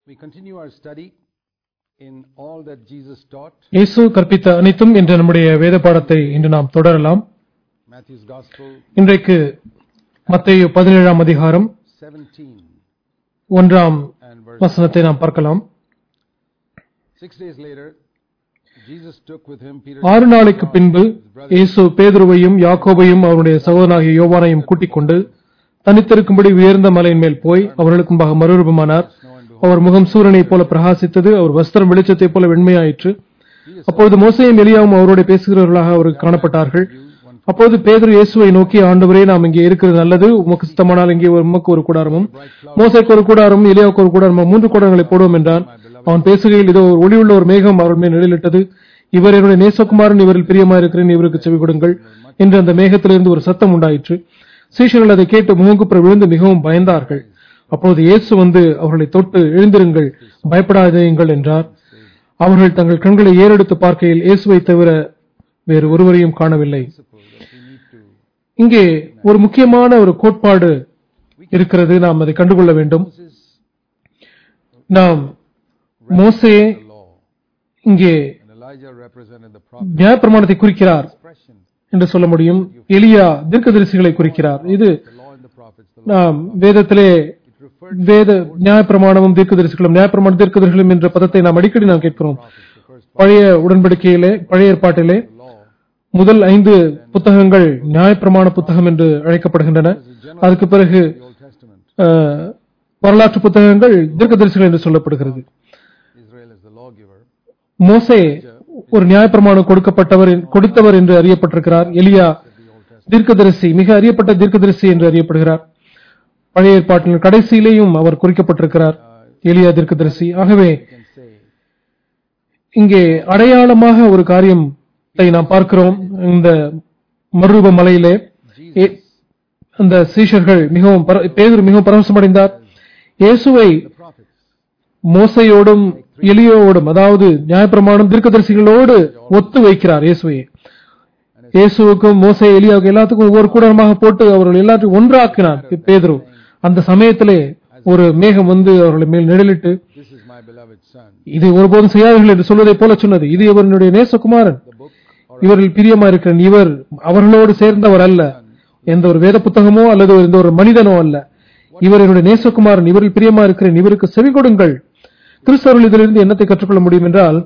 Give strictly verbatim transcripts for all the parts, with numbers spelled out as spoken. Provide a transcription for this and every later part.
We continue our study in all that Jesus taught. இயேசு கற்பித்த அனைத்தும் என்ற நம்முடைய வேத பாடத்தை இன்று நாம் தொடரலாம். Matthew's Gospel இன்றைக்கு மத்தேயு பதினேழாம் அதிகாரம் seventeen ஒன்றாம் and verse வசனத்தை நாம் பார்க்கலாம். Six days later, Jesus took with him Peter. ஆறு நாளைக்கு பின்பு இயேசு பேதுருவையும் யாக்கோபையும் அவருடைய சகோதரனாகிய யோவானையும் கூட்டிக் கொண்டு தனித்திருக்கும்படி உயர்ந்த மலையின் மேல் போய் அவர்களுக்கு முன்பாக மறுரூபமானார். அவர் முகம் சூரியனைப் போல பிரகாசித்தது, அவர் வஸ்திரம் வெளிச்சத்தைப் போல வெண்மையாயிற்று. அப்பொழுது மோசேயும் எலியாவும் அவரோடு பேசுகிறவர்களாக அவருக்கு காணப்பட்டார்கள். அப்போது பேதுரு இயேசுவை நோக்கி, ஆண்டவரே, நாம் இங்கே இருக்கிறது நல்லது, உமக்கு சித்தமானால் இங்கே உமக்கு ஒரு கூடாரமும் மோசேக்கு ஒரு கூடாரமும் எலியாவுக்கு ஒரு கூடாரமும் மூன்று கூடாரங்களை போடுவோம் என்றான். அவன் பேசுகையில் இதோ ஒரு ஒளியுள்ள ஒரு மேகம் அவர்கள் மேல் நிழலிட்டது. இவர் என்னுடைய நேசகுமாரன், இவரில் பிரியமாயிருக்கிறேன், இவருக்கு செவி கொடுங்கள் என்று அந்த மேகத்திலிருந்து ஒரு சத்தம் உண்டாயிற்று. சீஷர்கள் அதை கேட்டு முகங்குப்புற விழுந்து மிகவும் பயந்தார்கள். அப்போது இயேசு வந்து அவர்களை தொட்டு, எழுந்திருங்கள், பயப்படாதீங்கள் என்றார். அவர்கள் தங்கள் கண்களை ஏறெடுத்து பார்க்கையில் இயேசுவை தவிர வேறு ஒருவரையும் காணவில்லை. இங்கே ஒரு முக்கியமான ஒரு கோட்பாடு இருக்கிறது, நாம் அதை கண்டுகொள்ள வேண்டும். நாம் மோசே இங்கே நியாயப்பிரமாணத்தை குறிக்கிறார் என்று சொல்ல முடியும். எலியா தீர்க்கதரிசிகளை குறிக்கிறார். இது நாம் வேதத்திலே வேத நியாயப்பிரமாணமும் தீர்க்கதரிசிகளும் நியாயப்பிரமாண தீர்க்கதரிசிகளும் என்ற பதத்தை நாம் அடிக்கடி நாம் கேட்கிறோம். பழைய உடன்படிக்கையிலே, பழைய ஏற்பாட்டிலே முதல் ஐந்து புத்தகங்கள் நியாயப்பிரமாண புத்தகம் என்று அழைக்கப்படுகின்றன. அதுக்கு பிறகு வரலாற்று புத்தகங்கள் தீர்க்கதரிசிகள் என்று சொல்லப்படுகிறது. மோசே ஒரு நியாயப்பிரமாணம் கொடுக்கப்பட்டவர் கொடுத்தவர் என்று அறியப்பட்டிருக்கிறார். எலியா தீர்க்கதரிசி, மிக அறியப்பட்ட தீர்க்கதரிசி என்று அறியப்படுகிறார். பழைய ஏற்பாட்டின் கடைசியிலேயும் அவர் குறிக்கப்பட்டிருக்கிறார், எலியா தீர்க்கதரிசி. ஆகவே இங்கே அடையாளமாக ஒரு காரியத்தை நாம் பார்க்கிறோம். இந்த மறுரூப மலையிலே அந்த சீஷர்கள் மிகவும் பேதுரு மிகவும் பரவசமடைந்தார். இயேசுவை மோசையோடும் எலியோடும், அதாவது நியாயப்பிரமாணம் தீர்க்கதரிசிகளோடு ஒத்து வைக்கிறார். இயேசுவை இயேசுவுக்கும் மோசே எலியாவுக்கும் எல்லாத்துக்கும் ஒவ்வொரு கூடமாக போட்டு அவர்கள் எல்லாத்தையும் ஒன்றாக்கினார் பேதுரு. அந்த சமயத்திலே ஒரு மேகம் வந்து அவர்களை மேல் நிழலிட்டு, இது ஒருபோதும் செய்யாதீர்கள் என்று சொல்வதை போல சொன்னது. இது இவருடைய நேசகுமாரன், இவரில் பிரியமா இருக்கிறேன், இவர் அவர்களோடு சேர்ந்தவர் அல்ல, எந்த ஒரு வேத புத்தகமோ அல்லது எந்த ஒரு மனிதனோ அல்ல, இவர் என்னுடைய நேசகுமாரன், இவரில் பிரியமா இருக்கிறேன், இவருக்கு செவி கொடுங்கள். கிறிஸ்தவர்கள் இதிலிருந்து என்னத்தை கற்றுக்கொள்ள முடியும் என்றால்,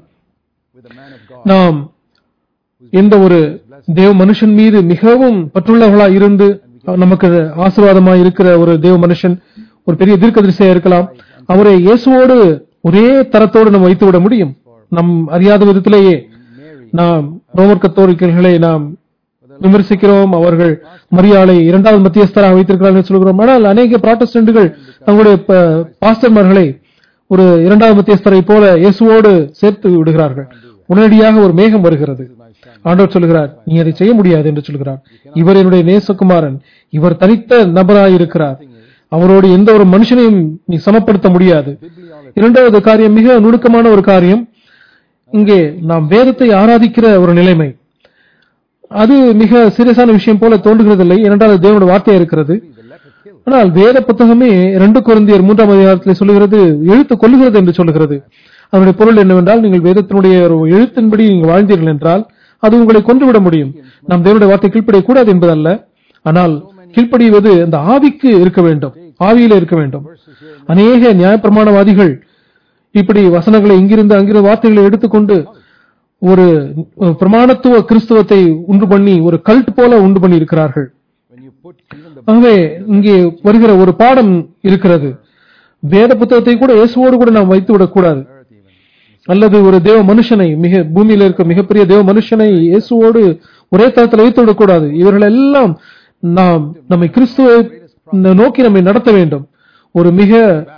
நாம் எந்த ஒரு தேவ மனுஷன் மீது மிகவும் பற்றுள்ளவர்களாக இருந்து நமக்கு ஆசீர்வாதமாக இருக்கிற ஒரு தேவ மனுஷன், ஒரு பெரிய தீர்க்கதரிசியா இருக்கலாம், அவரை இயேசுவோடு ஒரே தரத்தோடு நம்ம வைத்து விட முடியும். நம் அறியாத விதத்திலேயே நாம் ரோமர் கத்தோலிக்கர்களை நாம் விமர்சிக்கிறோம். அவர்கள் மரியாளை இரண்டாவது மத்தியஸ்தராக வைத்திருக்கிறார்கள் சொல்கிறோம். ஆனால் அநேக புராட்டஸ்டன்ட்கள் தங்களுடைய பாஸ்டர்மார்களை ஒரு இரண்டாவது மத்தியஸ்தரை போல இயேசுவோடு சேர்த்து விடுகிறார்கள். உடனடியாக ஒரு மேகம் வருகிறது. ஆண்டவர் சொல்கிறார், நீ அதை செய்ய முடியாது என்று சொல்கிறார். இவர் என்னுடைய நேசகுமாரன், இவர் தனித்த நபராய் இருக்கிறார், அவரோடு எந்த ஒரு மனுஷனையும் நீ சமப்படுத்த முடியாது. இரண்டாவது காரியம் மிக நுணுக்கமான ஒரு காரியம். இங்கே நாம் வேதத்தை ஆராதிக்கிற ஒரு நிலைமை, அது மிக சீரியஸான விஷயம் போல தோன்றுகிறதில்லை. இரண்டாவது தேவனுடைய வார்த்தையா இருக்கிறது. ஆனால் வேத புத்தகமே இரண்டு கொரிந்தியர் மூன்றாம் அதிகாரத்தில் சொல்லுகிறது, எழுத்து கொள்ளுகிறது என்று சொல்லுகிறது. அதனுடைய பொருள் என்னவென்றால், நீங்கள் வேதத்தினுடைய எழுத்தின்படி நீங்கள் வாழ்ந்தீர்கள் என்றால் அது உங்களை கொன்றுவிட முடியும். நாம் தேவனுடைய வார்த்தை கீழ்ப்படிய கூடாது என்பதல்ல, ஆனால் கீழ்ப்படிவது அந்த ஆவிக்கு இருக்க வேண்டும், ஆவியில இருக்க வேண்டும். அநேக நியாயப்பிரமாணவாதிகள் இப்படி வசனங்களை இங்கிருந்து அங்கிருந்து வார்த்தைகளை எடுத்துக்கொண்டு ஒரு பிரமாணத்துவ கிறிஸ்துவத்தை உண்டு பண்ணி ஒரு கல்ட் போல உண்டு பண்ணி இருக்கிறார்கள். ஆகவே இங்கே வருகிற ஒரு பாடம் இருக்கிறது. வேத புத்தகத்தை கூட இயேசுவோடு கூட நாம் வைத்து விடக்கூடாது, அல்லது ஒரு தேவ மனுஷனை, மிக பூமியில இருக்க மிகப்பெரிய தேவ மனுஷனை இயேசுவோடு ஒரே தரத்தில் வைத்து விடக்கூடாது. இவர்கள் எல்லாம் நாம் நம்மை கிறிஸ்துவை நோக்கி நம்மை நடத்த வேண்டும். ஒரு மிக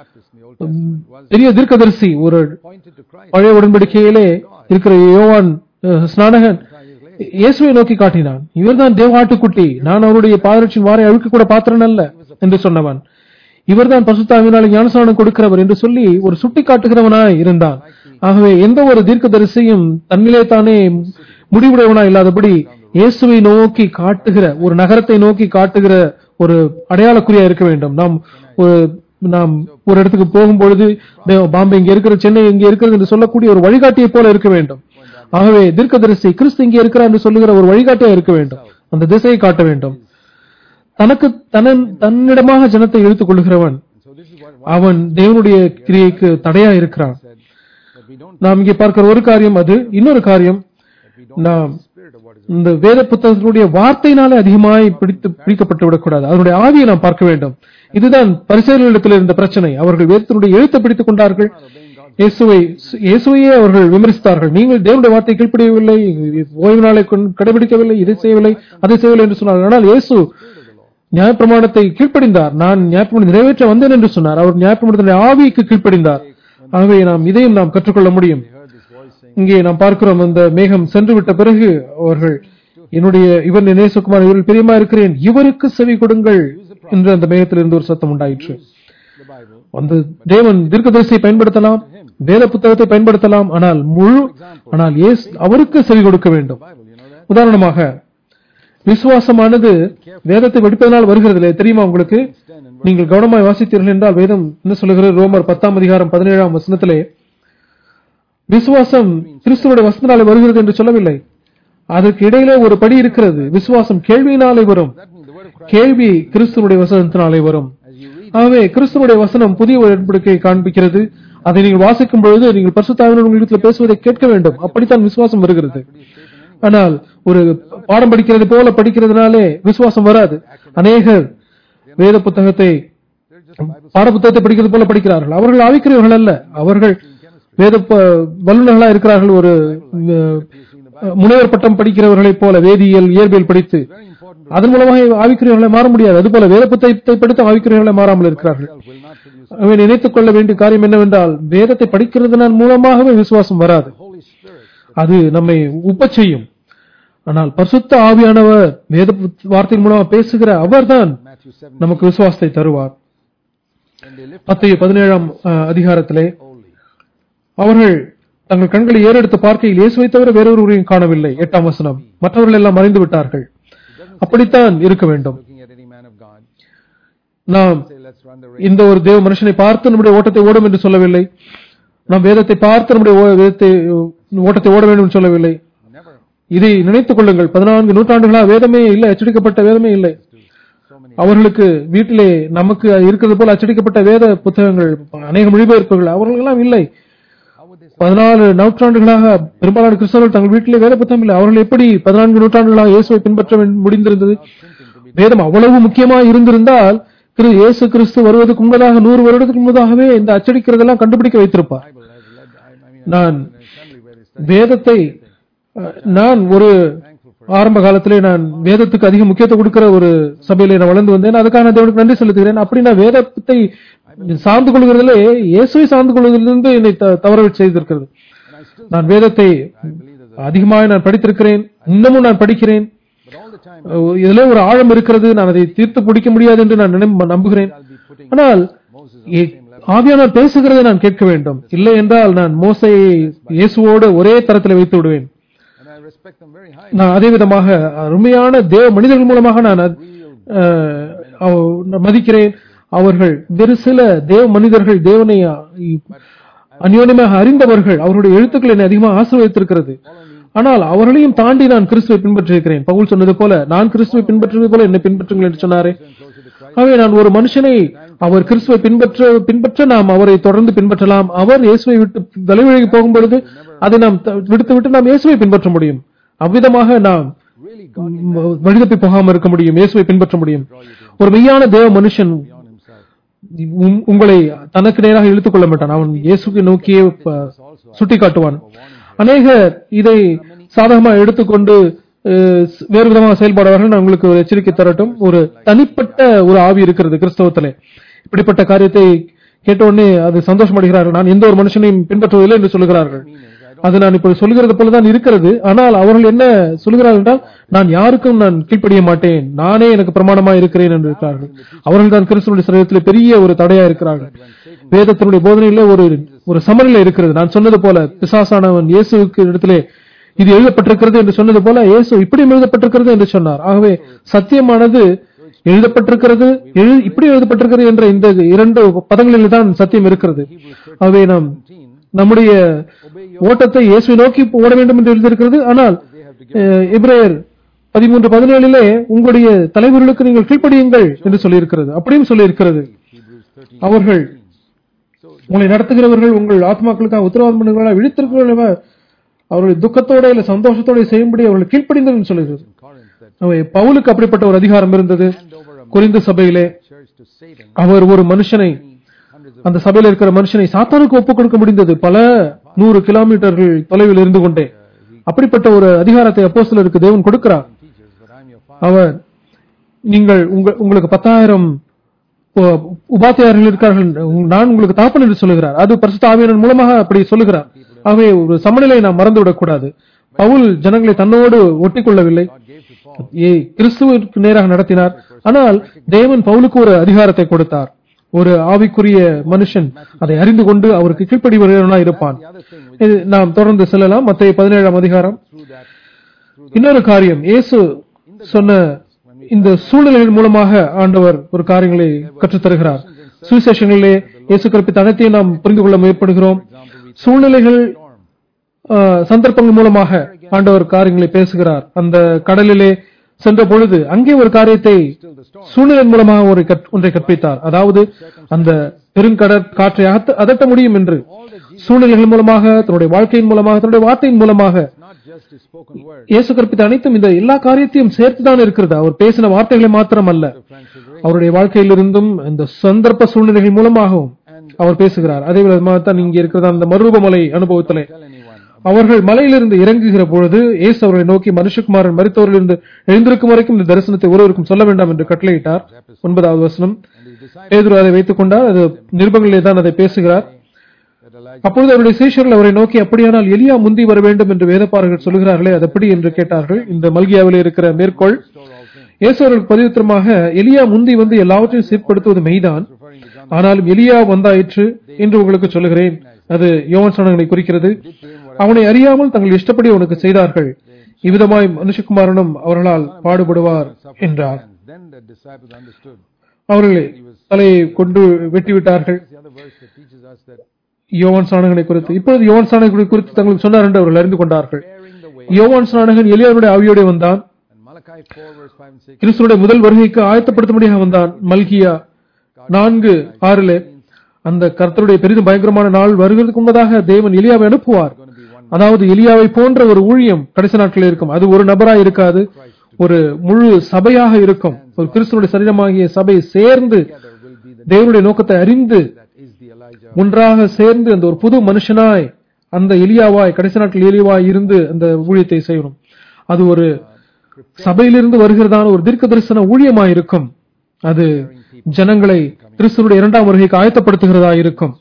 பெரிய தீர்க்கதரிசி, ஒரு பழைய உடன்படிக்கையிலே இருக்கிற யோவான் ஸ்நானகன் இயேசுவை நோக்கி காட்டினான், இவர்தான் தேவ ஆட்டுக்குட்டி, நான் அவருடைய பாதரட்சின் வாரை அழுக்க கூட பாத்திரன் அல்ல என்று சொன்னவன், இவர்தான் பரிசுத்தாவியினால் ஞானஸ்நானம் கொடுக்கிறவர் என்று சொல்லி ஒரு சுட்டி காட்டுகிறவனாய் இருந்தான். ஆகவே எந்த ஒரு தீர்க்கதரிசியும் தன்னிலே தானே முடிவுடையவனா இல்லாதபடி இயேசுவை நோக்கி காட்டுகிற, ஒரு நகரத்தை நோக்கி காட்டுகிற ஒரு அடையாளக்குறியா இருக்க வேண்டும். நாம் ஒரு நாம் ஒரு இடத்துக்கு போகும்பொழுது பாம்பே இங்க இருக்கிற, சென்னை இங்க இருக்கிறது என்று சொல்லக்கூடிய ஒரு வழிகாட்டியை போல இருக்க வேண்டும். ஆகவே தீர்க்கதரிசி கிறிஸ்து இங்கே இருக்கிறார் என்று சொல்லுகிற ஒரு வழிகாட்டியா இருக்க வேண்டும். அந்த திசையை காட்ட வேண்டும். தனக்கு தன் தன்னிடமாக ஜனத்தை இழுத்துக் கொள்கிறவன் அவன் தேவனுடைய கிரியைக்கு தடையா இருக்கிறான். நாம் இங்கே பார்க்கிற ஒரு காரியம் அது. இன்னொரு காரியம், நாம் இந்த வேத புத்தகத்தினுடைய வார்த்தையினாலே அதிகமாய் பிடித்து பிடிக்கப்பட்டு விடக்கூடாது. அதனுடைய ஆவியை நாம் பார்க்க வேண்டும். இதுதான் பரிசேயர்களிடத்தில் இருந்த பிரச்சனை. அவர்கள் வேதத்தினுடைய எழுத்தை பிடித்துக் கொண்டார்கள். இயேசுவை இயேசுவையே அவர்கள் விமர்சித்தார்கள். நீங்கள் தேவனுடைய வார்த்தை கீழ்ப்படியவில்லை, ஓய்வு நாளை கடைபிடிக்கவில்லை, இதை செய்யவில்லை, அதை செய்யவில்லை என்று சொன்னார்கள். ஆனால் இயேசு நியாயப்பிரமாணத்தை கீழ்ப்படிந்தார். நான் நியாயப்பிரமாணம் நிறைவேற்ற வந்தேன் என்று சொன்னார். அவர் நியாயப்பிரமாணத்தினுடைய ஆவிக்கு கீழ்ப்படிந்தார். ஆகவே நாம் இதையும் நாம் கற்றுக்கொள்ள முடியும். இங்கே நாம் பார்க்கிறோம், அந்த மேகம் சென்று விட்ட பிறகு அவர்கள் என்னுடைய இவர் நேசகுமார், இவரில் பிரியமா இருக்கிறேன், இவருக்கு செவி கொடுங்கள் என்று அந்த மேகத்திலிருந்து ஒரு சத்தம் உண்டாயிற்று. அந்த தேவன் தீர்க்கதரிசியை பயன்படுத்தலாம், வேத புத்தகத்தை பயன்படுத்தலாம், ஆனால் முழு ஆனால் அவருக்கு செவி கொடுக்க வேண்டும். உதாரணமாக, விசுவாசமானது வேதத்தை படிப்பதனால் வருகிறது தெரியுமா உங்களுக்கு? நீங்கள் கவனமாய் வாசித்தீர்கள் என்றால் வேதம் என்ன சொல்லுகிறது? ரோமர் பத்தாம் அதிகாரம் பதினேழாம் வசனத்திலே விசுவாசம் கிறிஸ்துவோட வசனத்தினாலே வருகிறது என்று சொல்லவில்லை. அதற்கு இடையிலே ஒரு படி இருக்கிறது. விசுவாசம் கேள்வியினாலே வரும், கேள்வி கிறிஸ்துவோட வசனத்தினாலே வரும். ஆகவே கிறிஸ்துவோட வசனம் புதிய ஒரு உடன்படிக்கையை காண்பிக்கிறது. அதை நீங்கள் வாசிக்கும் பொழுது நீங்கள் பரிசுத்த ஆவியானவர் உங்களிடத்தில் பேசுவதை கேட்க வேண்டும். அப்படித்தான் விசுவாசம் வருகிறது. ஆனால் ஒரு பாடம் படிக்கிறது போல படிக்கிறதுனாலே விசுவாசம் வராது. அநேகர் வேத புத்தகத்தை பாட புத்தகத்தை படிக்கிறது போல படிக்கிறார்கள். அவர்கள் ஆவிக்குரியவர்கள் அல்ல, அவர்கள் வேத வல்லுநர்களா இருக்கிறார்கள். ஒரு முனைவர் பட்டம் படிக்கிறவர்களை போல வேதியியல், இயற்பியல் படித்து அதன் மூலமாக ஆவிக்குரியவர்களை மாற முடியாது. அதுபோல வேத புத்தகத்தை படித்து ஆவிக்குரியவர்களை மாறாமல் இருக்கிறார்கள். அவன் நினைத்துக் கொள்ள வேண்டிய காரியம் என்னவென்றால், வேதத்தை படிக்கிறதன் மூலமாகவே விசுவாசம் வராது, அது நம்மை உப்ப செய்யும். ஆனால் பரிசுத்த ஆவியானவர் வேத வார்த்தையின் மூலமாக பேசுகிற அவர்தான் நமக்கு விசுவாசத்தை தருவார். மத்தேயு பதினேழாம் அதிகாரத்திலே அவர்கள் தங்கள் கண்களை ஏறெடுத்து பார்க்கையில் இயேசுவை தவிர வேறொருவரையும் காணவில்லை. எட்டாம் வசனம், மற்றவர்கள் எல்லாம் மறைந்து விட்டார்கள். அப்படித்தான் இருக்க வேண்டும். நாம் இந்த ஒரு தேவ மனுஷனை பார்த்து நம்முடைய ஓட்டத்தை ஓடும் என்று சொல்லவில்லை. நாம் வேதத்தை பார்த்து நம்முடைய வேதத்தை ஓட்டத்தை ஓட வேண்டும் என்று சொல்லவில்லை. இதை நினைத்துக் கொள்ளுங்கள், பதினான்கு நூற்றாண்டுகளா வேதமே இல்லை, அச்சடிக்கப்பட்ட வேதமே இல்லை. அவர்களுக்கு வீட்டிலே நமக்கு இருக்கிறது போல அச்சடிக்கப்பட்ட வேத புத்தகங்கள், அநேக மொழிபெயர்ப்புகள் அவர்களெல்லாம் இல்லை. பதினாலு நூற்றாண்டுகளாக பெரும்பாலான கிறிஸ்தவர்கள் தங்கள் வீட்டிலே வேத புத்தகம் இல்லை. அவர்கள் எப்படி பதினான்கு நூற்றாண்டுகளாக இயேசுவை பின்பற்ற முடிந்திருந்தது? வேதம் அவ்வளவு முக்கியமாக இருந்திருந்தால் இயேசு கிறிஸ்து வருவதற்கு முன்பதாக நூறு வருடத்துக்கு முன்பதாகவே இந்த அச்சடிக்கிறதெல்லாம் கண்டுபிடிக்க வைத்திருப்பார். நான் வேதத்தை நான் ஒரு ஆரம்ப காலத்திலே நான் வேதத்துக்கு அதிக முக்கியத்துவம் கொடுக்கிற ஒரு சபையிலே நான் வளர்ந்து வந்தேன். அதுக்கான தேவனுக்கு நன்றி செலுத்துகிறேன். அப்படி நான் வேதத்தை சார்ந்து கொள்கிறதிலே இயேசுவை சார்ந்து கொள்வதிலிருந்து என்னை தவற செய்திருக்கிறது. நான் வேதத்தை அதிகமாக நான் படித்திருக்கிறேன், இன்னமும் நான் படிக்கிறேன். இதுல ஒரு ஆழம் இருக்கிறது, நான் அதை தீர்த்து பிடிக்க முடியாது என்று நான் நம்புகிறேன். ஆனால் ஆவியானவர் பேசுகிறதை நான் கேட்க வேண்டும். இல்லை என்றால் நான் மோசையை இயேசுவோடு ஒரே தரத்தில் வைத்து விடுவேன். நான் அதே விதமாக அருமையான தேவ மனிதர்கள் மூலமாக நான் மதிக்கிறேன். அவர்கள் வேறு சில தேவ மனிதர்கள் தேவனை அந்யோன்யமாக அறிந்தவர்கள், அவருடைய எழுத்துக்கள் என்னை அதிகமாக ஆசீர்வதித்திருக்கிறது. ஆனால் அவர்களையும் தாண்டி நான் கிறிஸ்துவை பின்பற்றிருக்கிறேன். பவுல் சொன்னது போல, நான் கிறிஸ்துவை பின்பற்றுவது போல என்னை பின்பற்றுங்கள் என்று சொன்னாரே. ஆகவே நான் ஒரு மனுஷனை அவர் கிறிஸ்துவை பின்பற்ற பின்பற்ற நாம் அவரை தொடர்ந்து பின்பற்றலாம். அவர் இயேசுவை விட்டு தலைவழி போகும் பொழுது அதை நாம் விடுத்து விட்டு நாம் இயேசுவை பின்பற்ற முடியும். அவ்விதமாக நாம் வழிதப்பி போகாமல் இருக்க முடியும், இயேசுவை பின்பற்ற முடியும். ஒரு மெய்யான தேவ மனுஷன் உங்களை தனக்கு நேராக இழுத்துக் கொள்ள மாட்டான். அவன் இயேசுவை நோக்கியே சுட்டி காட்டுவான். அநேக இதை சாதகமாக எடுத்துக்கொண்டு வேறு விதமாக செயல்படுவார்கள். நான் உங்களுக்கு ஒரு எச்சரிக்கை தரட்டும். ஒரு தனிப்பட்ட ஒரு ஆவி இருக்கிறது கிறிஸ்தவத்திலே. இப்படிப்பட்ட காரியத்தை கேட்ட உடனே அது சந்தோஷம் அடைகிறார்கள். நான் எந்த ஒரு மனுஷனையும் பின்பற்றுவதில்லை என்று சொல்லுகிறார்கள். அது நான் இப்ப சொல்லுகிறது போலதான் இருக்கிறது. ஆனால் அவர்கள் என்ன சொல்லுகிறார்கள் என்றால், நான் யாருக்கும் நான் கீழ்ப்படிய மாட்டேன், நானே எனக்கு பிரமாணமா இருக்கிறேன் என்று இருக்கிறார்கள். அவர்கள் தான் கிறிஸ்துவனுடைய சரீரத்தில் பெரிய ஒரு தடையா இருக்கிறார்கள். வேதத்தினுடைய போதனையில ஒரு ஒரு சமநிலை இருக்கிறது. நான் சொன்னது போல பிசாசானவன் இயேசுக்கு இடத்திலே இது எழுதப்பட்டிருக்கிறது என்று சொன்னது போல இயேசு இப்படி எழுதப்பட்டிருக்கிறது என்று சொன்னார். ஆகவே சத்தியமானது எழுதப்பட்டிருக்கிறது, எழு- இப்படி எழுதப்பட்டிருக்கிறது என்ற இந்த இரண்டு பதங்களில் தான் சத்தியம் இருக்கிறது. ஆகவே நாம் நம்முடைய ஓட்டத்தை இயேசுவை நோக்கி ஓட வேண்டும் என்று எழுதியிருக்கிறது. ஆனால் அஹ், எபிரேயர் பதிமூன்று பதினேழிலே உங்களுடைய தலைவர்களுக்கு நீங்கள் கீழ்ப்படியுங்கள் என்று சொல்லியிருக்கிறது. அப்படியும் சொல்லியிருக்கிறது. அவர்கள் உங்களை நடத்துகிறவர்கள் உங்கள் ஆத்மாக்களுக்காக உத்தரவாதம் பண்ணுகிறார்கள், விழித்திருக்கிறவர்கள் அவர்கள் துக்கத்தோட இல்ல சந்தோஷத்தோட செய்யும்படி அவர்கள் கீழ்ப்படிந்தது என்று சொல்லுகிறது. அவை பவுலுக்கு அப்படிப்பட்ட ஒரு அதிகாரம் இருந்தது. கொரிந்து சபையிலே அவர் ஒரு மனுஷனை, அந்த சபையில் இருக்கிற மனுஷனை சாத்தானுக்கு ஒப்புக் கொடுக்க முடிந்தது, பல நூறு கிலோமீட்டர்கள் தொலைவில் இருந்து கொண்டே. அப்படிப்பட்ட ஒரு அதிகாரத்தை அப்போஸ்தலருக்கு தேவன் கொடுக்கிறார். அவர் நீங்கள் உங்க- உங்களுக்கு பத்தாயிரம் உ- உபாத்தியாயர்கள் இருக்கார்கள், நான் உங்களுக்கு தாப்பன் என்று சொல்லுகிறார். அது பரிசுத்த ஆவியானவர் மூலமாக அப்படி சொல்லுகிறார். ஆகவே ஒரு சமநிலையை நாம் மறந்துவிடக் கூடாது. பவுல் ஜனங்களை தன்னோடு ஒட்டிக் கொள்ளவில்லை, ஏ- கிறிஸ்துவுக்கு நேராக நடத்தினார். ஆனால் தேவன் பவுலுக்கு ஒரு அதிகாரத்தை கொடுத்தார். ஒரு ஆவிக்குரிய மனுஷன் அதை அறிந்து கொண்டு அவருக்கு கீழ்ப்படிவர்களாக இருப்பான். இது நாம் தொடர்ந்து செல்லலாம். மத்தேயு பதினேழாம் அதிகாரம். இன்னொரு காரியம், இயேசு சொன்ன இந்த சூழ்நிலைகள் மூலமாக ஆண்டவர் ஒரு காரியங்களை கற்றுத் தருகிறார். சுவிசேஷங்களிலே இயேசு கற்பித்த அனைத்தையும் நாம் புரிந்து கொள்ள முற்படுகிறோம். சூழ்நிலைகள், ஆஹ், சந்தர்ப்பங்கள் மூலமாக ஆண்டவர் காரியங்களை பேசுகிறார். அந்த கடலிலே சென்ற பொழுது அங்கே ஒரு காரியத்தை சூழ்நிலை மூலமாக ஒரு கற்- ஒன்றை கற்பித்தார். அதாவது அந்த பெருங்கடற் காற்றை அகத்த- அதட்ட முடியும் என்று சூழ்நிலைகள் மூலமாக, தன்னுடைய வாழ்க்கையின் மூலமாக, தன்னுடைய வார்த்தையின் மூலமாக இயேசு கற்பித்த அனைத்தும் இந்த எல்லா காரியத்தையும் சேர்த்துதான் இருக்கிறது. அவர் பேசின வார்த்தைகளை மாத்திரம் அல்ல, அவருடைய வாழ்க்கையிலிருந்தும் இந்த சந்தர்ப்ப சூழ்நிலைகள் மூலமாகவும் அவர் பேசுகிறார். அதே விதமாகத்தான் இங்கே இருக்கிறது அந்த மறுரூபமலை அனுபவத்திலே அவர்கள் மலையிலிருந்து இறங்குகிற பொழுது இயேசு அவர்களை நோக்கி மனுஷகுமாரன் மரித்தோரிலிருந்து எழுந்திருக்கும் வரைக்கும் இந்த தரிசனத்தை ஒருவருக்கும் சொல்ல வேண்டாம் என்று கட்டளையிட்டார். ஒன்பதாவது வசனம். பேதுரு அதை வைத்துக் கொண்டார். அது நிருபங்களிலே தான் அதை பேசுகிறார். அப்பொழுது அவருடைய சீஷர்கள் அவரை நோக்கி, அப்படியானால் எலியா முந்தி வர வேண்டும் என்று வேதப்பாரர்கள் சொல்கிறார்களே, அது எப்படி என்று கேட்டார்கள். இந்த மல்கியாவில் இருக்கிற மேற்கோள். இயேசு அவர்களுக்கு பதிவுத்திரமாக, எலியா முந்தி வந்து எல்லாவற்றையும் சீர்படுத்துவது மெய்தான், ஆனாலும் எலியா வந்தாயிற்று என்று உங்களுக்கு சொல்லுகிறேன். அது யோவான் ஸ்நானகனை குறிக்கிறது. அவனை அறியாமல் தங்கள் இஷ்டப்படி அவனுக்கு செய்தார்கள். இவ்விதமாய் மனுஷகுமாரனும் அவர்களால் பாடுபடுவார் என்றார். அவர்களை தலையை கொண்டு வெட்டிவிட்டார்கள். யோவான் ஸ்நானகனை குறித்து இப்பொழுது யோவான் ஸ்நானகனை குறித்து தங்களுக்கு சொன்னார் என்று அவர்கள் அறிந்து கொண்டார்கள். யோவான் ஸ்நானகன் எலியாவுடைய ஆவியோடு வந்தான். கிறிஸ்துவுடைய முதல் வருகைக்கு ஆயத்தப்படுத்தும்படியாக வந்தான். மல்கியா நான்கு ஆறிலே அந்த கர்த்தருடைய பெரிதும் பயங்கரமான நாள் வருகிறதுக்கு முன்பதாக தேவன் எலியாவை அனுப்புவார். அதாவது எலியாவை போன்ற ஒரு ஊழியம் கடைசி நாட்களில் இருக்கும். அது ஒரு நபராக இருக்காது, ஒரு முழு சபையாக இருக்கும். ஒரு கிறிஸ்துவுடைய சரீரமாகிய சபை சேர்ந்து தேவனுடைய நோக்கத்தை அறிந்து ஒன்றாக சேர்ந்து அந்த ஒரு புது மனுஷனாய், அந்த எலியாவாய், கடைசி நாட்கள் எலியாவாய் இருந்து அந்த ஊழியத்தை செய்யணும். அது ஒரு சபையிலிருந்து வருகிறதான ஒரு தீர்க்க தரிசன ஊழியமாய் இருக்கும். அது ஜனங்களை கிறிஸ்துவுடைய இரண்டாம் வருகைக்கு ஆயத்தப்படுத்துகிறதா இருக்கும்.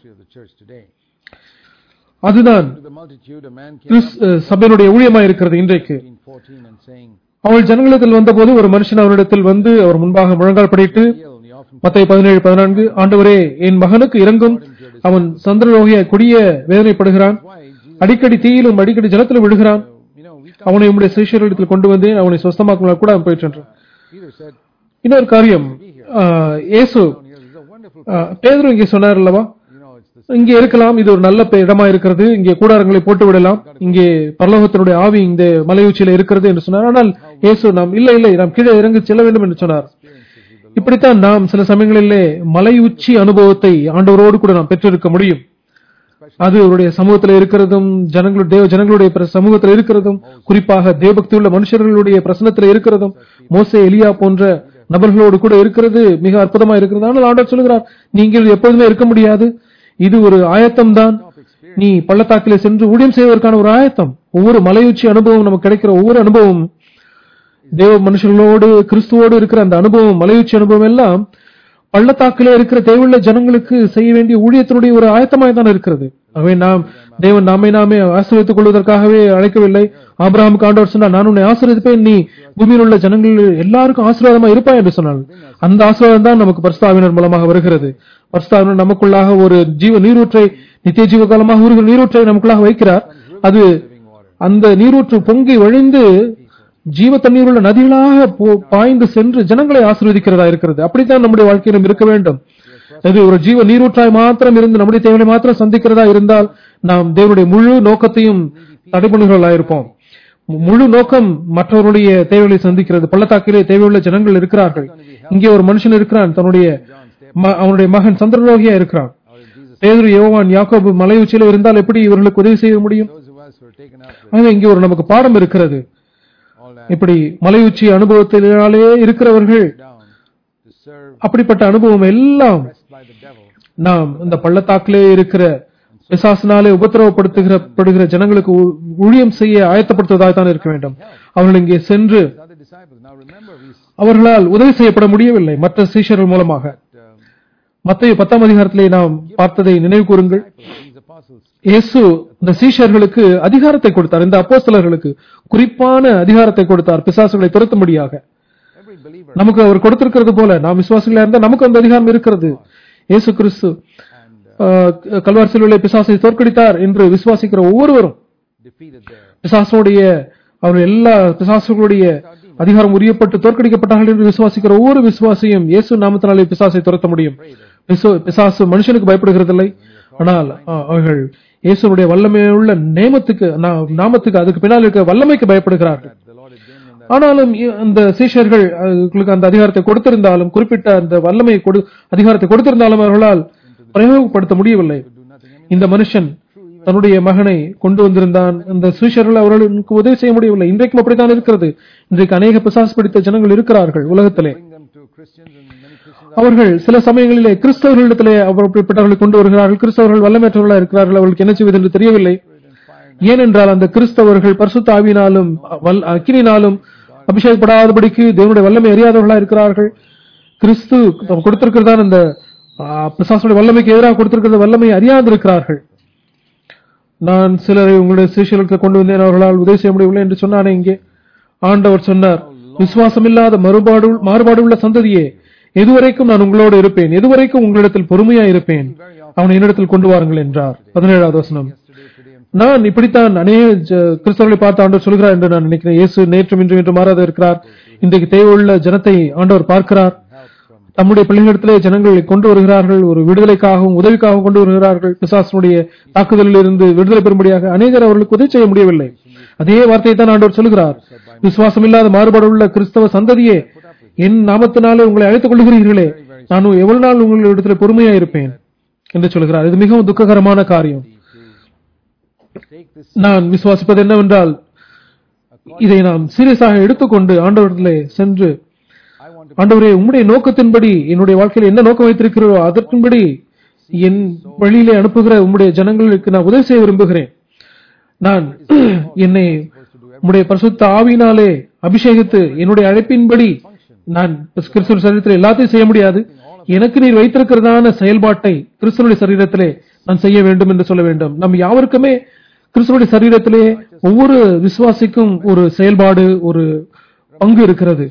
அதுதான் சபையினுடைய ஊழியமாய் இருக்கிறது. இன்றைக்கு அவள் ஜனங்களிடத்தில் வந்தபோது ஒரு மனுஷன் அவரிடத்தில் வந்து அவர் முன்பாக முழங்கால் படிட்டு, மத்தேயு பதினேழு பதினான்கு, ஆண்டவரே என் மகனுக்கு இறங்கும், அவன் சந்திரலோகிய கொடிய வேதனைப்படுகிறான், அடிக்கடி தீயிலும் அடிக்கடி ஜலத்திலும் விழுகிறான், அவனை உம்முடைய சிஷ்யர்களிடத்தில் கொண்டு வந்தேன், அவனை சொஸ்தமாக்கலாம் கூட அவன் போயிட்டு. இன்னொரு காரியம், இயேசு பேதுரு இங்கே சொன்னார் அல்லவா, இங்கே இருக்கலாம், இது ஒரு நல்ல இடமா இருக்கிறது, இங்கே கூடாரங்களை போட்டு விடலாம், இங்கே பரலோகத்தினுடைய ஆவி இந்த மலையுச்சியில இருக்கிறது என்று சொன்னார். ஆனால் இயேசு நாம் இல்லை இல்லை நாம் கீழே இறங்கி செல்ல வேண்டும் என்று சொன்னார். இப்படித்தான் நாம் சில சமயங்களிலே மலை உச்சி அனுபவத்தை ஆண்டவரோடு கூட நாம் பெற்றிருக்க முடியும். அது அவருடைய சமூகத்தில் இருக்கிறதும், ஜனங்களுடைய தேவ ஜனங்களுடைய சமூகத்தில் இருக்கிறதும், குறிப்பாக தேவபக்தி உள்ள மனுஷர்களுடைய பிரசனத்தில் இருக்கிறதும், மோசே எலியா போன்ற நபர்களோடு கூட இருக்கிறது மிக அற்புதமா இருக்கிறது. ஆனால் ஆண்டவர் சொல்கிறார், நீங்கள் எப்பொழுதுமே இருக்க முடியாது, இது ஒரு ஆயத்தம் தான். நீ பள்ளத்தாக்கிலே சென்று ஊழியம் செய்வதற்கான ஒரு ஆயத்தம். ஒவ்வொரு மலையுச்சி அனுபவம் நமக்கு கிடைக்கிற ஒவ்வொரு அனுபவம், தேவ மனுஷர்களோடு கிறிஸ்துவோடு இருக்கிற அந்த அனுபவம், மலையுச்சி அனுபவம் எல்லாம் பள்ளத்தாக்கிலே இருக்கிற தேவையுள்ள ஜனங்களுக்கு செய்ய வேண்டிய ஊழியத்தினுடைய ஒரு ஆயத்தமாய் தான் இருக்கிறது. ஆகவே நாம் தேவன் நாமே நாமே ஆசீர்வதித்துக் கொள்வதற்காகவே அழைக்கவில்லை. ஆபிரகாமுக்கு ஆண்டவர் சொன்னார், நான் உன்னை ஆசீர்வதிப்பேன், நீ பூமியில் உள்ள ஜனங்கள் எல்லாருக்கும் ஆசீர்வாதமா இருப்பாய் என்று சொன்னார். அந்த ஆசீர்வாதம் தான் நமக்கு பரிசுத்தாவினர் மூலமாக வருகிறது. பரிசுத்தாவினர் நமக்குள்ளாக ஒரு ஜீவ நீரூற்றை, நித்திய ஜீவ காலமாக ஊறுகிற நீரூற்றை நமக்குள்ளாக வைக்கிறார். அது அந்த நீரூற்று பொங்கி வழிந்து ஜீவ தண்ணீர் உள்ள நதிகளாக போ- பாய்ந்து சென்று ஜனங்களை ஆசீர்வதிக்கிறதா இருக்கிறது. அப்படித்தான் நம்முடைய வாழ்க்கையிலும் இருக்க வேண்டும். அது ஒரு ஜீவ நீரூற்றாய் மாத்திரம் இருந்து நம்முடைய தேவையை மாத்திரம் சந்திக்கிறதா இருந்தால் நாம் தேவனுடைய முழு நோக்கத்தையும் தடைபண்ணுகளா இருப்போம். முழு நோக்கம் மற்றவருடைய தேவைகளை சந்திக்கிறது. பள்ளத்தாக்கிலே தேவையுள்ள ஜனங்கள் இருக்கிறார்கள். இங்கே ஒரு மனுஷன் இருக்கிறான், தன்னுடைய ம- அவனுடைய மகன் சந்திரரோகியா இருக்கிறான். பேதுரு, யோவான், யாக்கோபு மலை உச்சியில இருந்தால் எப்படி இவர்களுக்கு உதவி செய்ய முடியும்? Those of us who are taken up with ஆகவே இங்கே ஒரு நமக்கு பாடம் இருக்கிறது. all that இப்படி மலை உச்சி அனுபவத்தினாலே இருக்கிறவர்கள், down to serve அப்படிப்பட்ட அனுபவம் எல்லாம் pressed by the devil. நாம் இந்த பள்ளத்தாக்கிலே இருக்கிற பிசாசினாலே உபத்திரவப்படுத்துகிற ஜனங்களுக்கு ஊ- ஊழியம் செய்ய ஆயத்தப்படுத்துவதாக தான் இருக்க வேண்டும். அவர்கள் இங்கே சென்று The other disciples. Now remember, we s- அவர்களால் உதவி செய்யப்பட முடியவில்லை மற்ற சீஷர்கள் மூலமாக. um, மத்தேயு பத்தாம் அதிகாரத்திலே நாம் பார்த்ததை நினைவு கூறுங்கள். disciples, these apostles, இயேசு இந்த சீஷர்களுக்கு அதிகாரத்தை கொடுத்தார். இந்த அப்போஸ்தலர்களுக்கு குறிப்பான அதிகாரத்தை கொடுத்தார் பிசாசுகளை துரத்தும்படியாக. every believer, நமக்கு அவர் கொடுத்திருக்கிறது போல நாம் விசுவாசிகளா இருந்தால் நமக்கு அந்த அதிகாரம் இருக்கிறது. இயேசு கிறிஸ்து and uh, ஆஹ், கல்வாரி சிலுவையிலே பிசாசை தோற்கடித்தார் என்று விசுவாசிக்கிற ஒவ்வொருவரும் defeated their பிசாசுடைய அவர் எல்லா பிசாசுகளுடைய அதிகாரம் உரியப்பட்டு தோற்கடிக்கப்பட்டார்கள் என்று விசுவாசிக்கிற ஒவ்வொரு விசுவாசியும் இயேசு நாமத்தினாலே பிசாசை துரத்த முடியும். பிசு- பிசாசு மனுஷனுக்கு பயப்படுகிறதில்லை, ஆனால் ஆஹ், அவர்கள் இயேசுடைய வல்லமையுள்ள நேமத்துக்கு நா- நாமத்துக்கு அதுக்கு பின்னால் இருக்க வல்லமைக்கு பயப்படுகிறார்கள். the Lord had given them that ஆனாலும் இ- அந்த சீஷர்கள் அவர்களுக்கு அந்த அதிகாரத்தை கொடுத்திருந்தாலும், குறிப்பிட்ட அந்த வல்லமையை கொடு அதிகாரத்தை கொடுத்திருந்தாலும் அவர்களால் பிரயோகப்படுத்த முடியவில்லை. do nothing. I mean, இந்த மனுஷன் தன்னுடைய மகனை கொண்டு வந்திருந்தான். அந்த சீஷர்கள் அவர்களுக்கு உதவி செய்ய முடியவில்லை. இன்றைக்கும் அப்படித்தான் இருக்கிறது. இன்றைக்கு அநேக பிசாசு பிடித்த ஜனங்கள் இருக்கிறார்கள் உலகத்திலே. bring them to Christians, and many Christians are அவர்கள் சில சமயங்களிலே கிறிஸ்தவர்களிடத்திலே அவர் அப்படிப்பட்டவர்களை கொண்டு வருகிறார்கள். கிறிஸ்தவர்கள் வல்லமற்றவர்களாக இருக்கிறார்கள். அவர்களுக்கு என்ன செய்வது என்று தெரியவில்லை. ஏனென்றால் அந்த கிறிஸ்தவர்கள் பரிசுத்த ஆவியினாலும் வல்- அக்கினியினாலும் அபிஷேகப்படாதபடிக்கு தேவனுடைய வல்லமை அறியாதவர்களாக இருக்கிறார்கள். கிறிஸ்து கொடுத்திருக்கிறதான் அந்த ஆ, பிசாசுடைய வல்லமைக்கு எதிராக கொடுத்திருக்கிற வல்லமை அறியாதிருக்கிறார்கள். நான் சிலரை உங்களுடைய சீஷர்களுக்கு கொண்டு வந்தேன், அவர்களால் உதவி செய்ய முடியவில்லை என்று சொன்னானே. இங்கே ஆண்டவர் சொன்னார், விசுவாசமில்லாத மறுபாடு மாறுபாடு உள்ள சந்ததியே, எதுவரைக்கும் நான் உங்களோடு இருப்பேன், எதுவரைக்கும் உங்களிடத்தில் பொறுமையா இருப்பேன், அவனை என்னிடத்தில் கொண்டு வாருங்கள் என்றார். பதினேழாவது வசனம். நான் இப்படித்தான் அநேக ஜ- கிறிஸ்தவர்களை பார்த்து ஆண்டவர் சொல்கிறார் என்று நான் நினைக்கிறேன். இயேசு நேற்றும் இன்றும் இன்று மாறாத இருக்கிறார். இன்றைக்கு தேவையுள்ள ஜனத்தை ஆண்டவர் பார்க்கிறார். தம்முடைய பிள்ளைகளிடத்திலே ஜனங்களை கொண்டு வருகிறார்கள், ஒரு விடுதலைக்காகவும் உதவிக்காகவும் கொண்டு வருகிறார்கள். பிசாசனுடைய தாக்குதலில் இருந்து விடுதலை பெறும்படியாக அநேகர் அவர்களுக்கு உதவி செய்ய முடியவில்லை. அதே வார்த்தையை தான் ஆண்டவர் சொல்கிறார், விசுவாசம் இல்லாத மாறுபாடுள்ள கிறிஸ்தவ சந்ததியே, என் நாமத்தினாலே உங்களை அழைத்துக் கொள்கிறீர்களே, நான் எவ்வளவு நாள் உங்களிடத்தில் பொறுமையா இருப்பேன் என்று சொல்கிறார். இது மிகவும் துக்ககரமான காரியம். take this நான் விசுவாசிப்பது என்னவென்றால், இதை நாம் சீரியஸாக எடுத்துக்கொண்டு ஆண்டவரிடத்திலே சென்று, I want to ஆண்டவரே உம்முடைய நோக்கத்தின்படி என்னுடைய வாழ்க்கையில் என்ன நோக்கம் வைத்திருக்கிறோ அதற்கின்படி என் வழியிலே அனுப்புகிற உம்முடைய ஜனங்களுக்கு நான் உதவி செய்ய விரும்புகிறேன். நான் என்னை உம்முடைய பரிசுத்த ஆவியினாலே அபிஷேகித்து என்னுடைய அழைப்பின்படி நான் கிறிஸ்துவ சரீரத்தில் எல்லாத்தையும் செய்ய முடியாது. எனக்கு நீர் வைத்திருக்கிறதான செயல்பாட்டை கிறிஸ்துவனுடைய சரீரத்திலே நான் செய்ய வேண்டும் என்று சொல்ல வேண்டும். நம் யாவருக்குமே கிறிஸ்துவனுடைய சரீரத்திலே ஒவ்வொரு விசுவாசிக்கும் ஒரு செயல்பாடு, ஒரு பங்கு இருக்கிறது.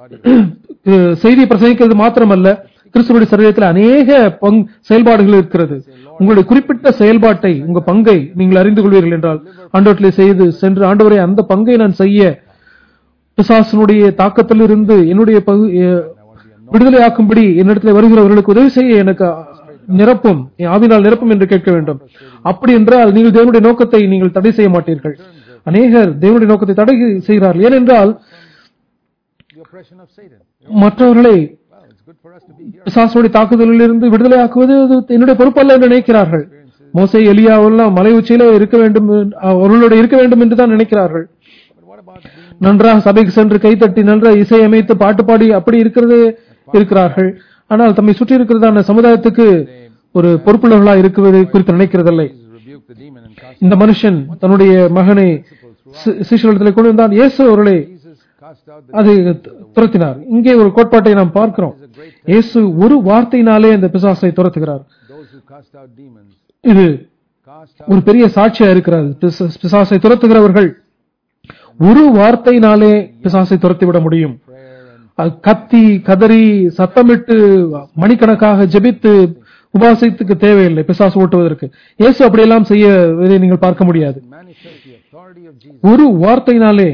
செய்தி பிரசங்கிக்கிறது மாத்திரமல்ல, கிறிஸ்துவனுடைய சரீரத்தில் அநேக பங்கு செயல்பாடுகள் இருக்கிறது. உங்களுடைய குறிப்பிட்ட செயல்பாட்டை, உங்க பங்கை நீங்கள் அறிந்து கொள்வீர்கள் என்றால் ஆண்டவரிலே செய்து சென்று, ஆண்டவரே அந்த பங்கை நான் செய்ய பிசாசனுடைய தாக்கத்தில் இருந்து என்னுடைய பகு- எ- விடுதலையாக்கும்படி என்னிடத்தில் வருகிறவர்களுக்கு உதவி செய்ய எனக்கு நிரப்பும், என் ஆவினால் நிரப்பும் என்று கேட்க வேண்டும். அப்படி என்றால் நீங்கள் தேவனுடைய நோக்கத்தை நீங்கள் தடை செய்ய மாட்டீர்கள். அநேகர் தேவனுடைய நோக்கத்தை தடை செய்கிறார்கள். ஏனென்றால் the oppression of Satan. மற்றவர்களை Well, it's good for us to be here. பிசாசுடைய தாக்குதலில் இருந்து விடுதலையாக்குவது அது என்னுடைய பொறுப்பல்ல என்று நினைக்கிறார்கள். மோசே, எலியாவெல்லாம் மலை உச்சியிலே இருக்க வேண்டும், அவர்களோடு இருக்க வேண்டும் என்று தான் நினைக்கிறார்கள். But what about being நன்றாக சபைக்கு சென்று கைத்தட்டி நன்றாக இசை அமைத்து பாட்டு பாடி அப்படி இருக்கிறது இருக்கிறார்கள். ஆனால் தம்மை சுற்றி இருக்கிறதான சமுதாயத்துக்கு ஒரு பொறுப்புள்ளவர்களாக இருக்கிறது குறித்து நினைக்கிறதில்லை. Jesus rebuked the demon and cast இந்த மனுஷன் தன்னுடைய மகனை சி- சீஷர்களிடத்திலே கொண்டு வந்தான். இயேசு அவர்களை Jesus cast out the அதை துரத்தினார். இங்கே ஒரு கோட்பாட்டை நாம் பார்க்கிறோம். இயேசு ஒரு வார்த்தையினாலே அந்த பிசாசை துரத்துகிறார். those who cast out demons இது cast out ஒரு பெரிய சாட்சியா இருக்கிறது. பிசா- பிசாசை துரத்துகிறவர்கள் ஒரு வார்த்தையினாலே பிசாசை துரத்திவிட முடியும். prayer and அது கத்தி கதறி சத்தமிட்டு மணிக்கணக்காக ஜெபித்து உபாசத்துக்கு தேவையில்லை பிசாசு ஓட்டுவதற்கு. இயேசு அப்படியெல்லாம் செய்ய இதை நீங்கள் பார்க்க முடியாது. manifest the authority of Jesus. ஒரு வார்த்தையினாலே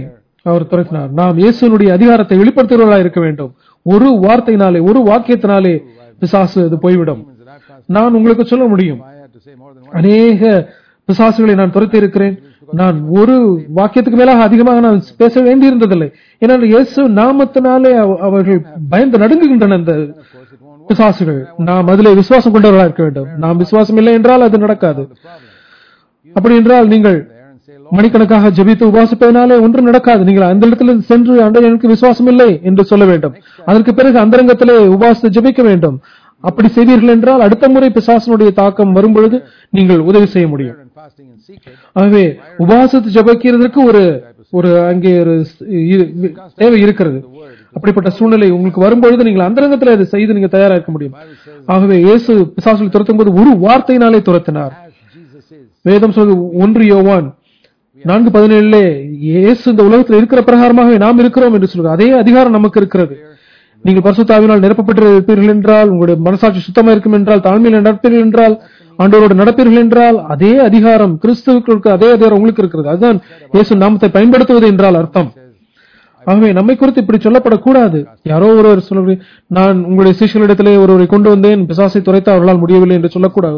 அவர் துரத்தினார். நாம் இயேசுனுடைய அதிகாரத்தை வெளிப்படுத்துகிறவர்களாக இருக்க வேண்டும். ஒரு வார்த்தையினாலே, ஒரு வாக்கியத்தினாலே பிசாசு அது போய்விடும். நான் உங்களுக்கு சொல்ல முடியும், அநேக பிசாசுகளை நான் துரத்தி இருக்கிறேன். நான் ஒரு வாக்கியத்துக்கு மேலாக அதிகமாக நான் பேச வேண்டி இருந்ததில்லை. ஏனால் இயேசு நாமத்தினாலே அவர்கள் பயந்து நடுங்குகின்றன. அந்த பிசாசுகள் நாம் அதிலே விசுவாசம் கொண்டவர்களாக இருக்க வேண்டும். நாம் விசுவாசம் இல்லை என்றால் அது நடக்காது. அப்படி என்றால் நீங்கள் மணிக்கணக்காக ஜெபித்து உபாசிப்பதனாலே ஒன்றும் நடக்காது. நீங்கள் அந்த இடத்துல சென்று ஆண்டவரே எனக்கு விசுவாசம் இல்லை என்று சொல்ல வேண்டும். அதற்கு பிறகு அந்தரங்கத்திலே உபாசித்து ஜெபிக்க வேண்டும். அப்படி செய்வீர்கள் என்றால் அடுத்த முறை பிசாசனுடைய தாக்கம் வரும் பொழுது நீங்கள் உதவி செய்ய முடியும். ஆகவே உபாசத்து ஜெபிக்கிறதுக்கு ஒரு ஒரு அங்கே ஒரு தேவை இருக்கிறது. அப்படிப்பட்ட சூழ்நிலை உங்களுக்கு வரும்பொழுது நீங்கள் அந்தரங்கத்தில் அதை செய்து நீங்க தயாரா இருக்க முடியும். ஆகவே இயேசு பிசாசுகளை துரத்தும் போது ஒரு வார்த்தையினாலே துரத்தினார். வேதம் சொல்வது ஒன்று யோவான் நான்கு பதினேழுல இயேசு இந்த உலகத்தில் இருக்கிற பிரகாரமாக நாம் இருக்கிறோம் என்று சொல்கிறார். அதே அதிகாரம் நமக்கு இருக்கிறது. நீங்கள் பரிசுத்த ஆவியினால் நிரப்பப்பட்டிருப்பீர்கள் என்றால், உங்களுடைய மனசாட்சி சுத்தமா இருக்கும் என்றால், தாழ்மையில் நடப்பீர்கள் என்றால், ஆண்டவரோடு நடப்பீர்கள் என்றால், அதே அதிகாரம் கிறிஸ்துவுக்கு அதே அதிகாரம் உங்களுக்கு இருக்கிறது. அதுதான் இயேசு நாமத்தை பயன்படுத்துவது என்றால் அர்த்தம். ஆகவே நம்மை குறித்து இப்படி சொல்லப்படக்கூடாது. யாரோ ஒருவர் சொல்ல, நான் உங்களுடைய சீஷர்களிடத்திலே ஒருவரை கொண்டு வந்தேன், பிசாசை துரைத்த அவர்களால் முடியவில்லை என்று சொல்லக்கூடாது.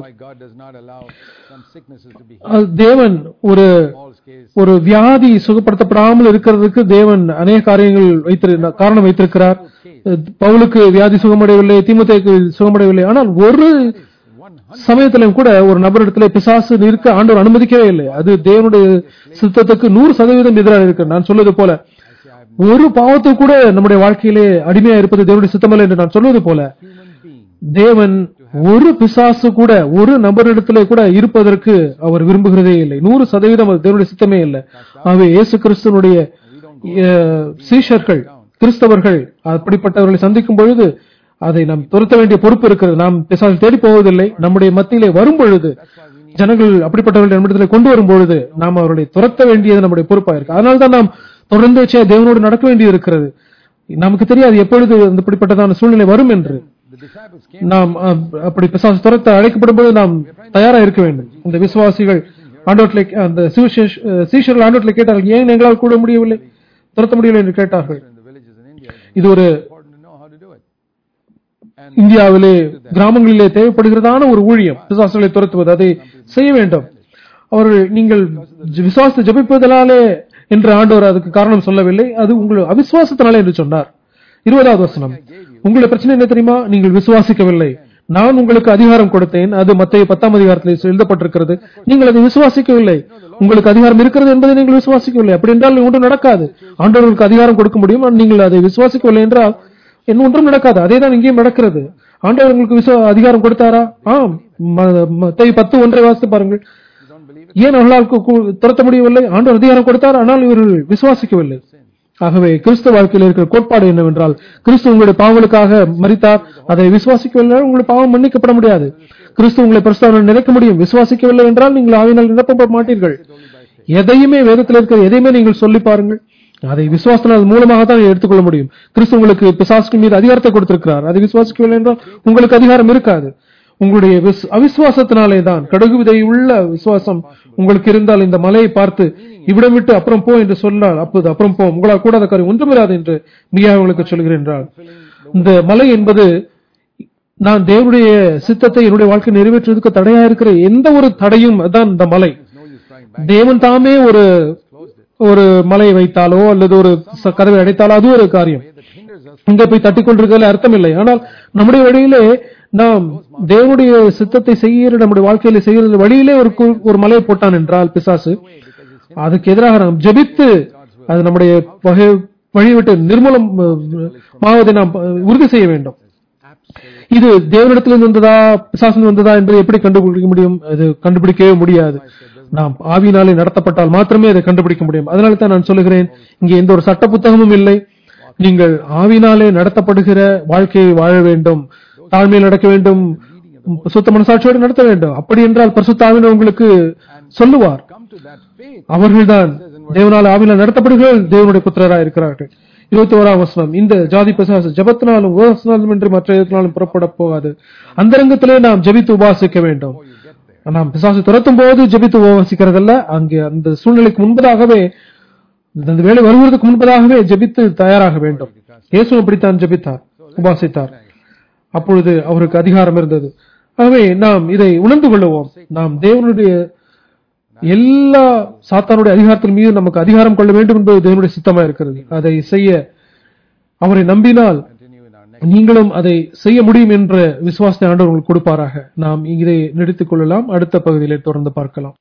தேவன் ஒரு ஒரு வியாதி சுகப்படுத்தப்படாமல் இருக்கிறதுக்கு தேவன் அநேக காரியங்கள் வைத்திரு காரணம் வைத்திருக்கிறார். பவுலுக்கு வியாதி சுகமடையவில்லை, தீமோத்தேயுக்கு சுகமடையவில்லை. ஆனால் ஒரு சமயத்திலும் கூட ஒரு நபரிடத்திலே பிசாசு இருக்க ஆண்டவர் அனுமதிக்கவே இல்லை. அது தேவனுடைய சித்தத்துக்கு நூறு சதவீதம் எதிராக இருக்கு. நான் சொல்வது போல ஒரு பாவத்துக்கு கூட நம்முடைய வாழ்க்கையிலே அடிமையா இருப்பது தேவனுடைய சித்தமல்ல என்று நான் சொல்வது போல, தேவன் ஒரு பிசாசு கூட ஒரு நபரிடத்திலே கூட இருப்பதற்கு அவர் விரும்புகிறதே இல்லை. நூறு சதவீதம் அது தேவனுடைய சித்தமே இல்லை. ஆகவே இயேசு கிறிஸ்துவனுடைய சீஷர்கள், கிறிஸ்தவர்கள் அப்படிப்பட்டவர்களை சந்திக்கும் பொழுது அதை நாம் துரத்த வேண்டிய பொறுப்பு இருக்கிறது. நாம் பிசாசு தேடி போவதில்லை. நம்முடைய மத்தியிலே வரும் பொழுது, ஜனங்கள் அப்படிப்பட்டவர்கள் நம்மிடத்தில் கொண்டு வரும் பொழுது நாம் அவர்களை துரத்த வேண்டியது நம்முடைய பொறுப்பாக இருக்கு. அதனால்தான் நாம் தொடர்ந்து தேவனோடு நடக்க வேண்டியது இருக்கிறது. நமக்கு தெரியாது எப்பொழுது அப்படிப்பட்டதான சூழ்நிலை வரும் என்று. நாம் அப்படி பிசாசு துரத்த அழைக்கப்படும் போது நாம் தயாரா இருக்க வேண்டும். இந்த விசுவாசிகள் ஆண்டவர்களை, அந்த சீஷர்கள் ஆண்டவர்களை கேட்டார்கள், ஏன் எங்களால் கூட முடியவில்லை, துரத்த முடியவில்லை என்று கேட்டார்கள். இது ஒரு இந்தியாவிலே கிராமங்களிலே தேவைப்படுகிறதான ஒரு ஊழியம், பிசாசுகளை துரத்துவது. அதை செய்ய வேண்டும். அவர்கள் நீங்கள் விசுவாசத்தை ஜெபிப்பதனாலே என்று ஆண்டவர் அதுக்கு காரணம் சொல்லவில்லை, அது உங்கள் அவிசுவாசத்தினாலே என்று சொன்னார். இருபதாவது வசனம், உங்களுடைய பிரச்சனை என்ன தெரியுமா? நீங்கள் விசுவாசிக்கவில்லை. நான் உங்களுக்கு அதிகாரம் கொடுத்தேன், அது மத்தேயு பத்தாம் அதிகாரத்தில் எழுதப்பட்டிருக்கிறது. நீங்கள் அதை விசுவாசிக்கவில்லை. உங்களுக்கு அதிகாரம் இருக்கிறது என்பதை நீங்கள் விசுவாசிக்கவில்லை. அப்படி என்றால் ஒன்றும் நடக்காது. ஆண்டவர்களுக்கு அதிகாரம் கொடுக்க முடியும், நீங்கள் அதை விசுவாசிக்கவில்லை என்றால் என்ன ஒன்றும் நடக்காது. அதே தான் இங்கேயும் நடக்கிறது. ஆண்டவர் உங்களுக்கு அதிகாரம் கொடுத்தாரா? ஆம். மத்தேயு பத்து ஒன்றை வாசித்து பாருங்கள். ஏன் அவர்களால் துரத்த முடியவில்லை? ஆண்டவர் அதிகாரம் கொடுத்தார், ஆனால் இவர்கள் விசுவாசிக்கவில்லை. ஆகவே கிறிஸ்துவ வாழ்க்கையில் இருக்கிற கோட்பாடு என்னவென்றால், கிறிஸ்து உங்களுடைய பாவங்களுக்காக மரித்தார், அதை விசுவாசிக்கவில்லை உங்களுடைய பாவம் மன்னிக்கப்பட முடியாது. கிறிஸ்து உங்களை பரிசுத்தவான்களால் நிறைக்க முடியும். விசுவாசிக்கவில்லை என்றால் நீங்கள் ஆவியினால் நிரப்பப்பட மாட்டீர்கள். எதையுமே வேதத்தில் இருக்கிற எதையுமே நீங்கள் சொல்லி பாருங்கள், அதை விசுவாசத்தினால் மூலமாக தான் எடுத்துக்கொள்ள முடியும். கிறிஸ்து உங்களுக்கு பிசாசுக்கு மீது அதிகாரத்தை கொடுத்திருக்கிறார். அதை விசுவாசிக்கவில்லை என்றால் உங்களுக்கு அதிகாரம் இருக்காது. உங்களுடைய அவிசுவாசத்தினாலே தான், கடுகு விதை உள்ள விசுவாசம் உங்களுக்கு இருந்தால் இந்த மலையை பார்த்து இவ்விடம் விட்டு அப்புறம் போ என்று சொன்னால் அப்போது அப்புறம் போ, உங்களால் கூடாத காரியம் ஒன்றுமிராது என்று மிக உங்களுக்கு சொல்கிறேன் என்றால், இந்த மலை என்பது நான் தேவனுடைய சித்தத்தை என்னுடைய வாழ்க்கை நிறைவேற்றுவதற்கு தடையா இருக்கிற எந்த ஒரு தடையும் அதான் இந்த மலை. தேவன் தாமே ஒரு ஒரு மலையை வைத்தாலோ அல்லது ஒரு கதவை அடைத்தாலோ அது ஒரு காரியம். இங்க போய் தட்டி கொண்டிருக்கிறதுல அர்த்தம் இல்லை. ஆனால் நம்முடைய வழியிலே நாம் தேவனுடைய சித்தத்தை செய்கிற நம்முடைய வாழ்க்கையில செய்கிற வழியிலே ஒரு ஒரு மலையை போட்டான் என்றால் பிசாசு, அதுக்கு எதிராக நாம் ஜெபித்து அது நம்முடைய வழி விட்டு நிர்மூலம் மாவதை நாம் உறுதி செய்ய வேண்டும். இது தேவனிடத்திலிருந்து வந்ததா பிசாசு வந்ததா என்பதை எப்படி கண்டுபிடிக்க முடியும்? அது கண்டுபிடிக்கவே முடியாது. நாம் ஆவியினாலே நடத்தப்பட்டால் மாத்திரமே அதை கண்டுபிடிக்க முடியும். அதனால தான் நான் சொல்லுகிறேன், இங்கே எந்த ஒரு சட்ட புத்தகமும் இல்லை. நீங்கள் ஆவியினாலே நடத்தப்படுகிற வாழ்க்கையை வாழ வேண்டும், தாழ்மையில் நடக்க வேண்டும், சுத்த மனசாட்சியோடு நடத்த வேண்டும். அப்படி என்றால் பரிசுத்த ஆவியானவர் உங்களுக்கு சொல்லுவார். அவர்கள்தான் தேவனால் ஆவியினால் நடத்தப்படுகிறார்கள், தேவனுடைய புத்திரராக இருக்கிறார்கள். இருபத்தி ஓராம் வசனம், இந்த ஜாதி பிசாசு ஜபத்தினாலும் உபவாசத்தினாலும் என்று மற்ற எதனாலும் புறப்பட போகாது. அந்தரங்கத்திலே நாம் ஜெபித்து உபாசிக்க வேண்டும். நாம் பிசாசு துரத்தும் போது ஜெபித்து உபவாசிக்கிறதல்ல, அங்கே அந்த சூழ்நிலைக்கு முன்பதாகவே அந்த வேலை வருவதற்கு முன்பதாகவே ஜெபித்து தயாராக வேண்டும். இயேசு அப்படித்தான் ஜெபித்தார், உபாசித்தார். அப்பொழுது அவருக்கு அதிகாரம் இருந்தது. ஆகவே நாம் இதை உணர்ந்து கொள்ளுவோம். நாம் தேவனுடைய எல்லா சாத்தானுடைய அதிகாரத்தின் மீது நமக்கு அதிகாரம் கொள்ள வேண்டும் என்பது தேவனுடைய சித்தமா இருக்கிறது. அதை செய்ய அவரை நம்பினால் நீங்களும் அதை செய்ய முடியும் என்ற விசுவாசத்தை ஆண்டவர் உங்களுக்கு கொடுப்பாராக. நாம் இதை நிறுத்திக் கொள்ளலாம். அடுத்த பகுதியிலே தொடர்ந்து பார்க்கலாம்.